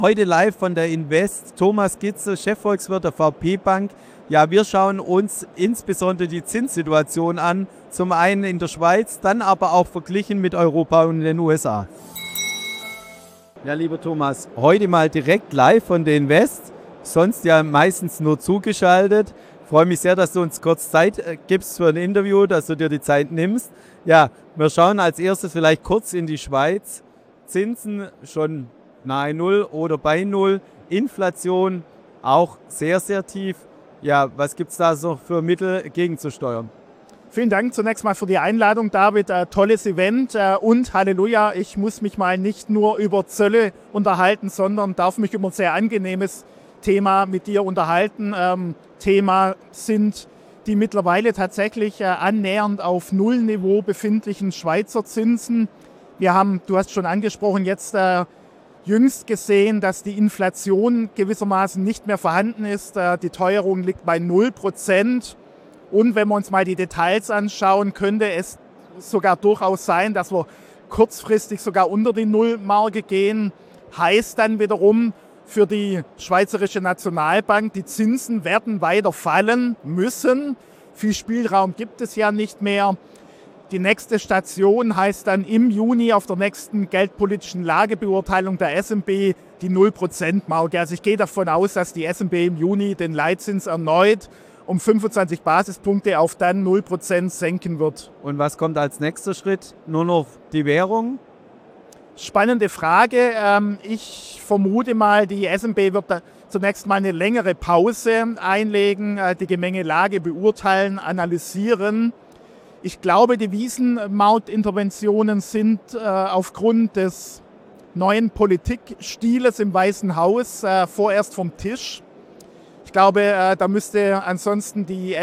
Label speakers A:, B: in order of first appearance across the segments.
A: Heute live von der Invest, Thomas Gitzel, Chefvolkswirt der VP Bank. Ja, wir schauen uns insbesondere die Zinssituation an, zum einen in der Schweiz, dann aber auch verglichen mit Europa und den USA. Ja, lieber Thomas, heute mal direkt live von der Invest, sonst ja meistens nur zugeschaltet. Ich freue mich sehr, dass du uns kurz Zeit gibst für ein Interview, dass du dir die Zeit nimmst. Ja, wir schauen als erstes vielleicht kurz in die Schweiz. Zinsen schon nahe Null oder bei Null. Inflation auch sehr, sehr tief. Ja, was gibt es da so für Mittel gegenzusteuern?
B: Vielen Dank zunächst mal für die Einladung, David. Tolles Event und Halleluja, ich muss mich mal nicht nur über Zölle unterhalten, sondern darf mich über ein sehr angenehmes Thema mit dir unterhalten. Thema sind die mittlerweile tatsächlich annähernd auf Nullniveau befindlichen Schweizer Zinsen. Wir haben, du hast schon angesprochen, jetzt jüngst gesehen, dass die Inflation gewissermaßen nicht mehr vorhanden ist. Die Teuerung liegt bei 0%. Und wenn wir uns mal die Details anschauen, könnte es sogar durchaus sein, dass wir kurzfristig sogar unter die Nullmarke gehen. Heißt dann wiederum für die Schweizerische Nationalbank, die Zinsen werden weiter fallen müssen. Viel Spielraum gibt es ja nicht mehr. Die nächste Station heißt dann im Juni auf der nächsten geldpolitischen Lagebeurteilung der SNB die 0%-Marke. Also ich gehe davon aus, dass die SNB im Juni den Leitzins erneut um 25 Basispunkte auf dann 0% senken wird.
A: Und was kommt als nächster Schritt? Nur noch die Währung?
B: Spannende Frage. Ich vermute mal, die SNB wird da zunächst mal eine längere Pause einlegen, die Gemengelage beurteilen, analysieren. Ich glaube, die Devisenmarktinterventionen sind aufgrund des neuen Politikstiles im Weißen Haus vorerst vom Tisch. Ich glaube, da müsste ansonsten die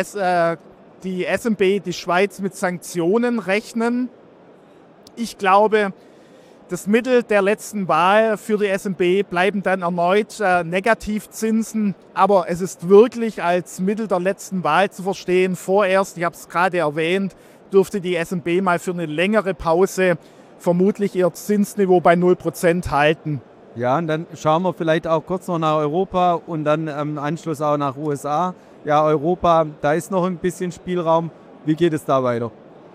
B: SNB, die Schweiz, mit Sanktionen rechnen. Ich glaube, das Mittel der letzten Wahl für die SNB bleiben dann erneut Negativzinsen. Aber es ist wirklich als Mittel der letzten Wahl zu verstehen. Vorerst, ich habe es gerade erwähnt, dürfte die SNB mal für eine längere Pause vermutlich ihr Zinsniveau bei 0% halten.
A: Ja, und dann schauen wir vielleicht auch kurz noch nach Europa und dann im Anschluss auch nach USA. Ja, Europa, da ist noch ein bisschen Spielraum. Wie geht es da weiter?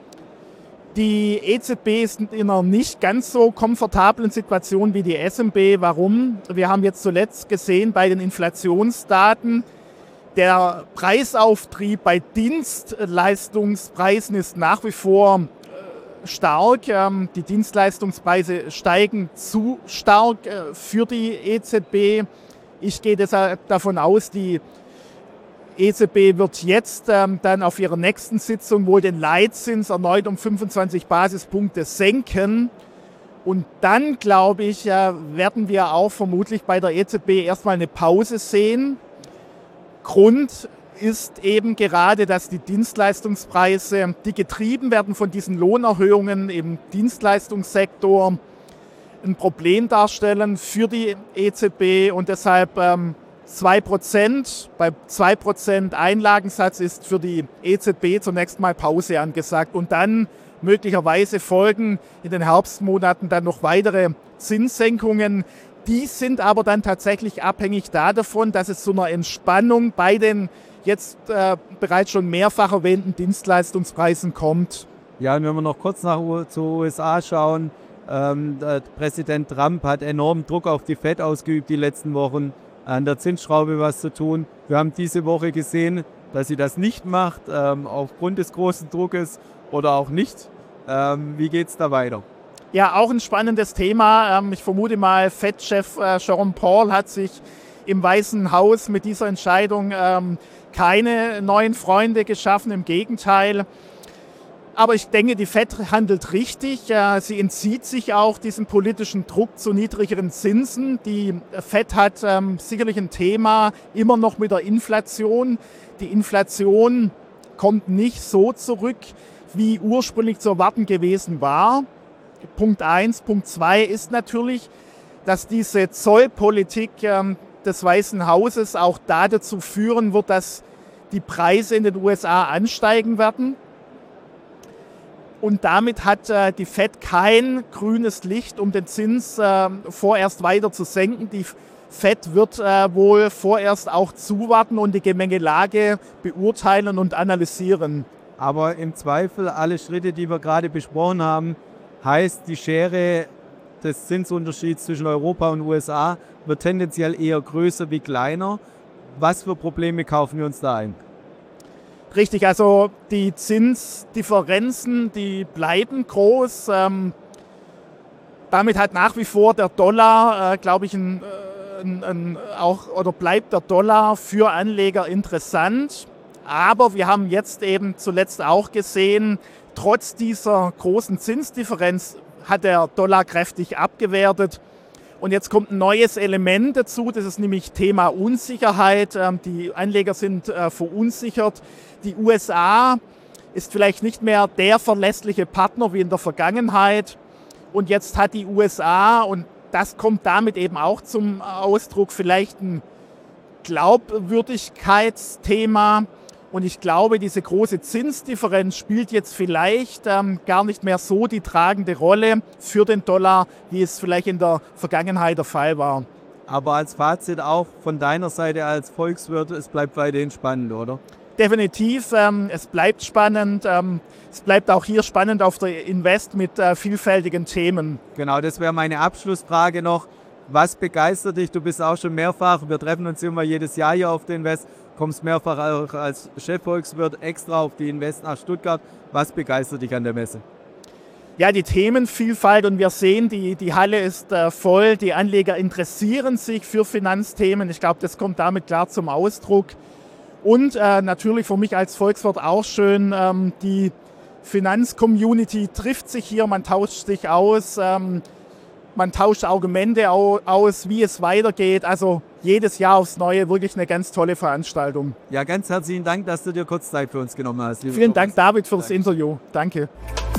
B: Die EZB ist in einer nicht ganz so komfortablen Situation wie die SNB. Warum? Wir haben jetzt zuletzt gesehen bei den Inflationsdaten, der Preisauftrieb bei Dienstleistungspreisen ist nach wie vor stark. Die Dienstleistungspreise steigen zu stark für die EZB. Ich gehe deshalb davon aus, die EZB wird jetzt dann auf ihrer nächsten Sitzung wohl den Leitzins erneut um 25 Basispunkte senken. Und dann, glaube ich, werden wir auch vermutlich bei der EZB erstmal eine Pause sehen. Grund ist eben gerade, dass die Dienstleistungspreise, die getrieben werden von diesen Lohnerhöhungen im Dienstleistungssektor, ein Problem darstellen für die EZB und deshalb 2%, bei 2% Einlagensatz ist für die EZB zunächst mal Pause angesagt und dann möglicherweise folgen in den Herbstmonaten dann noch weitere Zinssenkungen. Die sind aber dann tatsächlich abhängig davon, dass es zu einer Entspannung bei den jetzt bereits schon mehrfach erwähnten Dienstleistungspreisen kommt.
A: Ja, und wenn wir noch kurz zu USA schauen, Präsident Trump hat enormen Druck auf die Fed ausgeübt die letzten Wochen, an der Zinsschraube was zu tun. Wir haben diese Woche gesehen, dass sie das nicht macht, aufgrund des großen Druckes oder auch nicht. Wie geht es da weiter?
B: Ja, auch ein spannendes Thema. Ich vermute mal, Fed-Chef Jerome Powell hat sich im Weißen Haus mit dieser Entscheidung keine neuen Freunde geschaffen, im Gegenteil. Aber ich denke, die Fed handelt richtig. Sie entzieht sich auch diesem politischen Druck zu niedrigeren Zinsen. Die Fed hat sicherlich ein Thema immer noch mit der Inflation. Die Inflation kommt nicht so zurück, wie ursprünglich zu erwarten gewesen war. Punkt 1. Punkt 2 ist natürlich, dass diese Zollpolitik des Weißen Hauses auch dazu führen wird, dass die Preise in den USA ansteigen werden. Und damit hat die Fed kein grünes Licht, um den Zins vorerst weiter zu senken. Die Fed wird wohl vorerst auch zuwarten und die Gemengelage beurteilen und analysieren.
A: Aber im Zweifel, alle Schritte, die wir gerade besprochen haben, heißt, die Schere des Zinsunterschieds zwischen Europa und USA wird tendenziell eher größer wie kleiner. Was für Probleme kaufen wir uns da ein?
B: Richtig, also die Zinsdifferenzen, die bleiben groß. Damit hat nach wie vor der Dollar, glaube ich, bleibt der Dollar für Anleger interessant. Aber wir haben jetzt eben zuletzt auch gesehen, trotz dieser großen Zinsdifferenz hat der Dollar kräftig abgewertet. Und jetzt kommt ein neues Element dazu, das ist nämlich Thema Unsicherheit. Die Anleger sind verunsichert. Die USA ist vielleicht nicht mehr der verlässliche Partner wie in der Vergangenheit. Und jetzt hat die USA, und das kommt damit eben auch zum Ausdruck, vielleicht ein Glaubwürdigkeitsthema. Und ich glaube, diese große Zinsdifferenz spielt jetzt vielleicht gar nicht mehr so die tragende Rolle für den Dollar, wie es vielleicht in der Vergangenheit der Fall war.
A: Aber als Fazit auch von deiner Seite als Volkswirt, es bleibt weiterhin spannend, oder?
B: Definitiv, es bleibt spannend. Es bleibt auch hier spannend auf der Invest mit vielfältigen Themen.
A: Genau, das wäre meine Abschlussfrage noch. Was begeistert dich? Du bist auch schon mehrfach, wir treffen uns immer jedes Jahr hier auf der Invest, kommst mehrfach auch als Chefvolkswirt extra auf die Invest nach Stuttgart. Was begeistert dich an der Messe?
B: Ja, die Themenvielfalt, und wir sehen, die Halle ist voll, die Anleger interessieren sich für Finanzthemen. Ich glaube, das kommt damit klar zum Ausdruck. Und natürlich für mich als Volkswirt auch schön, die Finanzcommunity trifft sich hier, man tauscht sich aus, man tauscht Argumente aus, wie es weitergeht. Also jedes Jahr aufs Neue wirklich eine ganz tolle Veranstaltung.
A: Ja, ganz herzlichen Dank, dass du dir kurz Zeit für uns genommen hast.
B: Vielen Dank, David, für das Interview. Danke.